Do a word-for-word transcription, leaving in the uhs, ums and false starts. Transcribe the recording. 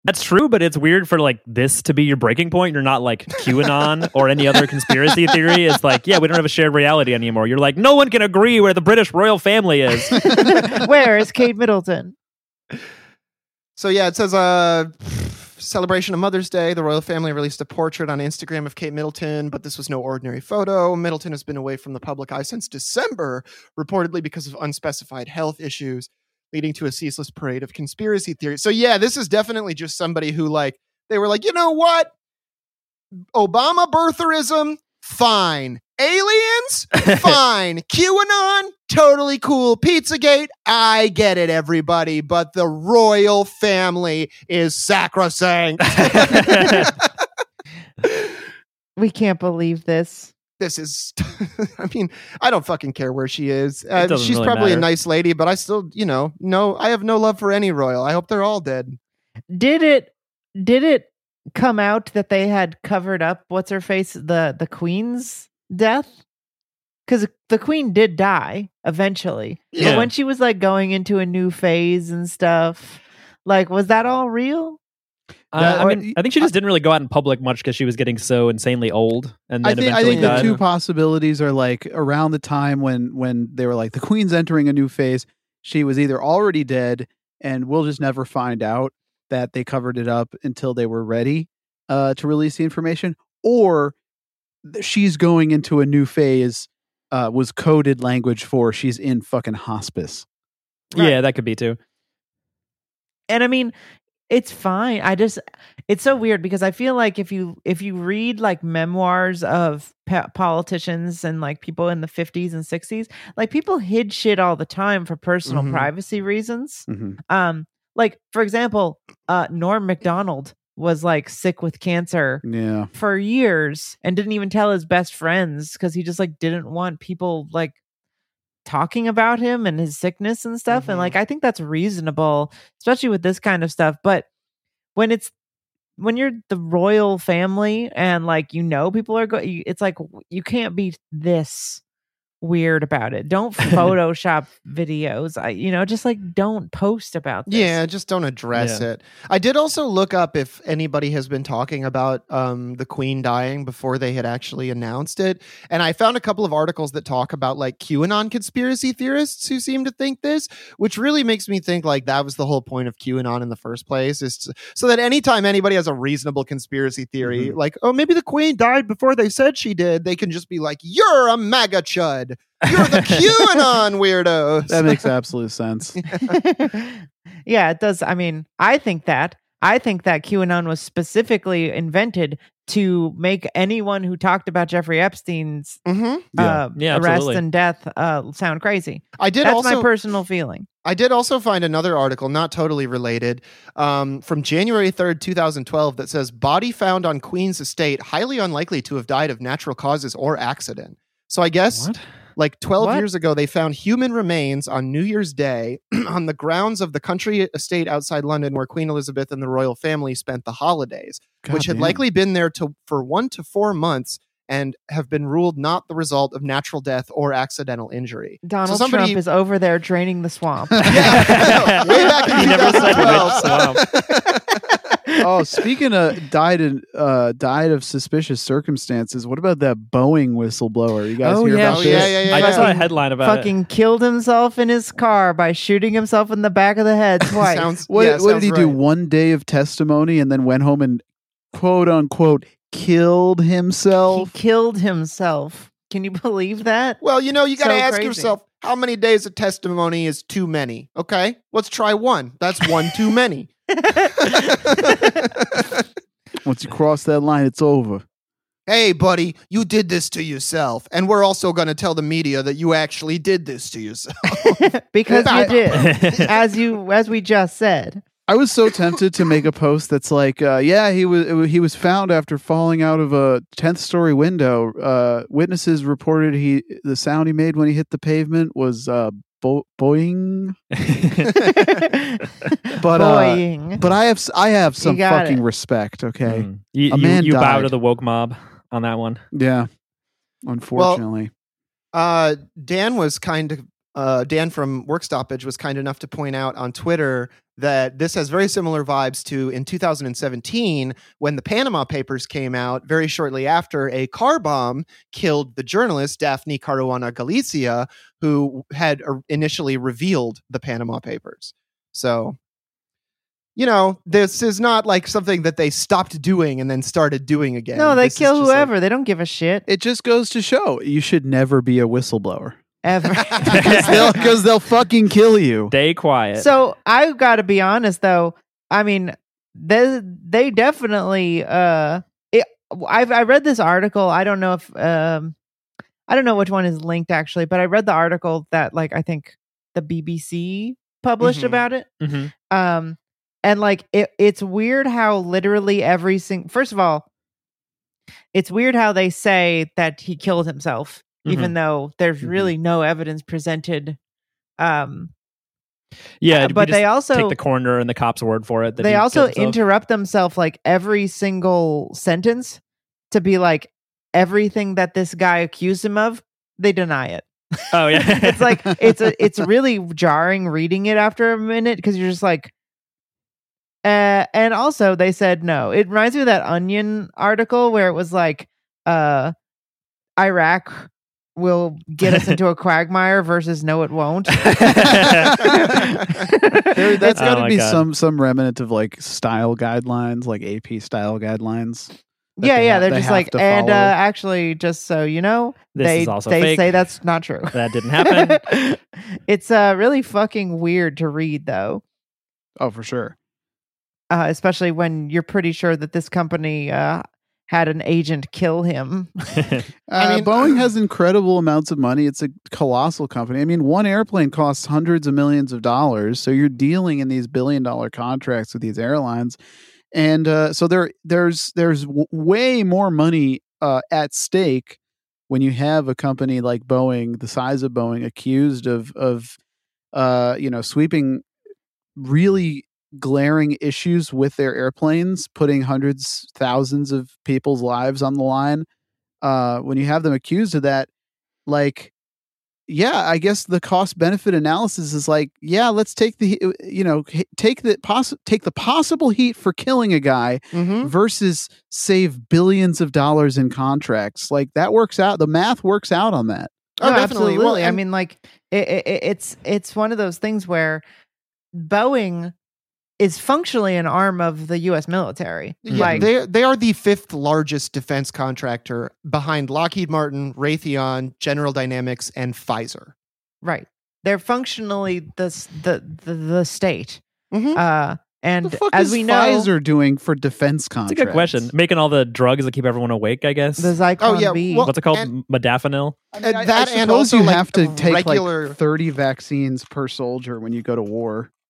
That's true, but it's weird for like this to be your breaking point. You're not like QAnon or any other conspiracy theory. It's like, yeah, we don't have a shared reality anymore. You're like, no one can agree where the British royal family is. Where is Kate Middleton? So yeah, it says uh celebration of Mother's Day. The royal family released a portrait on Instagram of Kate Middleton, but this was no ordinary photo. Middleton has been away from the public eye since December, reportedly because of unspecified health issues, leading to a ceaseless parade of conspiracy theories. So yeah, this is definitely just somebody who like, they were like, you know what? Obama birtherism, fine. Aliens, fine. QAnon, totally cool. Pizzagate, I get it, everybody. But the royal family is sacrosanct. We can't believe this. This is, I mean, I don't fucking care where she is. Uh, doesn't she's really probably matter. a nice lady, but I still, you know, no, I have no love for any royal. I hope they're all dead. Did it? Did it come out that they had covered up what's her face the the Queen's death? Because the Queen did die eventually. Yeah. But when she was like going into a new phase and stuff, like was that all real? Uh, I Or- mean, I think she just didn't really go out in public much because she was getting so insanely old, and I then think I eventually think the died. two possibilities are like around the time when when they were like the Queen's entering a new phase, she was either already dead and we'll just never find out that they covered it up until they were ready uh, to release the information, or th- she's going into a new phase. Uh, was coded language for she's in fucking hospice. Yeah, that could be too. And I mean, it's fine. I just it's so weird because I feel like if you if you read like memoirs of pa- politicians and like people in the fifties and sixties, like people hid shit all the time for personal Mhm. privacy reasons. Mhm. Um, like for example, uh, Norm Macdonald was like sick with cancer Yeah. for years and didn't even tell his best friends because he just like didn't want people like talking about him and his sickness and stuff. And Mhm. like I think that's reasonable, especially with this kind of stuff. But when it's when you're the royal family and like you know people are going, it's like you can't be this weird about it. Don't Photoshop videos. I you know just like don't post about this. Yeah, just don't address Yeah. it. I did also look up if anybody has been talking about um, the Queen dying before they had actually announced it. And I found a couple of articles that talk about like QAnon conspiracy theorists who seem to think this, which really makes me think like that was the whole point of QAnon in the first place, is to, so that anytime anybody has a reasonable conspiracy theory, Mhm. like, oh, maybe the Queen died before they said she did, they can just be like, you're a MAGA chud. You're the QAnon weirdos. That makes absolute sense. Yeah, it does. I mean, I think that. I think that QAnon was specifically invented to make anyone who talked about Jeffrey Epstein's Mhm. uh, Yeah, arrest absolutely. and death uh, sound crazy. I did That's also my personal feeling. I did also find another article, not totally related, um, from January third, twenty twelve, that says body found on Queen's estate, highly unlikely to have died of natural causes or accident. So I guess What? like twelve What? years ago, they found human remains on New Year's Day on the grounds of the country estate outside London where Queen Elizabeth and the royal family spent the holidays, which had Goddamn. likely been there to, for one to four months and have been ruled not the result of natural death or accidental injury. Donald somebody- Trump is over there draining the swamp. Yeah, way back in He never said which twenty twelve. Oh, speaking of died in uh died of suspicious circumstances, what about that Boeing whistleblower? You guys Oh, hear yeah. about Oh, this? yeah, yeah, yeah. I just saw a Fucking- headline about Fucking it. killed himself in his car by shooting himself in the back of the head twice. Sounds, What, yeah, what did sounds he do? right. One day of testimony and then went home and quote unquote killed he himself? killed himself. Can you believe that? Well, you know, you got to So ask crazy. yourself, how many days of testimony is too many? Okay, let's try one. That's one too many. Once you cross that line, it's over. Hey, buddy, you did this to yourself. And we're also going to tell the media that you actually did this to yourself. Because you I- did, as you as we just said. I was so tempted to make a post that's like, uh, yeah, he was it wa- he was found after falling out of a tenth story window. Uh, witnesses reported he the sound he made when he hit the pavement was uh, bo- boing. But uh, Boying. but I have s- I have some got fucking it. respect. Okay, Mm. You, A you, man you bow died. to the woke mob on that one. yeah. Unfortunately, uh, Dan was kind of uh, Dan from Work Stoppage was kind enough to point out on Twitter that this has very similar vibes to in two thousand seventeen when the Panama Papers came out. Very shortly after, a car bomb killed the journalist Daphne Caruana Galicia, who had uh, initially revealed the Panama Papers. So, you know, this is not like something that they stopped doing and then started doing again. No, they This is kill just like- whoever. They don't give a shit It just goes to show you should never be a whistleblower ever. because they'll, 'cause they'll fucking kill you. Stay quiet. So I got to be honest, though. I mean, they they definitely. Uh, it, I've I read this article. I don't know if um, I don't know which one is linked actually, but I read the article that like I think the B B C published Mhm. about it. Mhm. Um, and like it, it's weird how literally every single. First of all, it's weird how they say that he killed himself, even though there's Mhm. really no evidence presented. Um. Yeah, Uh, we but just they also take the coroner and the cop's word for it. that they he also killed himself. interrupt themselves like every single sentence to be like everything that this guy accused him of, they deny it. Oh yeah, It's like it's a it's really jarring reading it after a minute because you're just like uh and also they said no. It reminds me of that Onion article where it was like uh Iraq will get us into a quagmire versus no it won't. There, that's Oh got to my be God. some some remnant of like style guidelines, like A P style guidelines. that yeah, they yeah, have- they're they just have like, to and uh, follow. actually, just so you know, This they is also they fake. say that's not true. that didn't happen. It's uh really fucking weird to read though, Oh, for sure. uh, especially when you're pretty sure that this company uh, had an agent kill him. Uh, I mean- Boeing has incredible amounts of money. It's a colossal company. I mean, one airplane costs hundreds of millions of dollars. So you're dealing in these billion dollar contracts with these airlines, and uh, so there there's there's w- way more money uh, at stake when you have a company like Boeing, the size of Boeing, accused of of uh, you know sweeping really glaring issues with their airplanes, putting hundreds, thousands of people's lives on the line. Uh, when you have them accused of that, like, yeah, I guess the cost benefit analysis is like, yeah, let's take the, you know, h- take the poss- take the possible heat for killing a guy Mhm. versus save billions of dollars in contracts. Like that works out. The math works out on that. Oh, No, definitely. absolutely. Well, I and- mean, like it, it, it's it's one of those things where Boeing is functionally an arm of the U S military. Yeah, Like, they they are the fifth largest defense contractor behind Lockheed Martin, Raytheon, General Dynamics, and Pfizer. right? They're functionally the s- the the, the state. Mhm. Uh, and the fuck as is we know, Pfizer doing for defense It's a contracts? good question. Making all the drugs that keep everyone awake, I guess. the Zyklon yeah, B. well, What's it called? and- Modafinil. I mean, I, that I and suppose also, you like, have to take regular- like thirty vaccines per soldier when you go to war.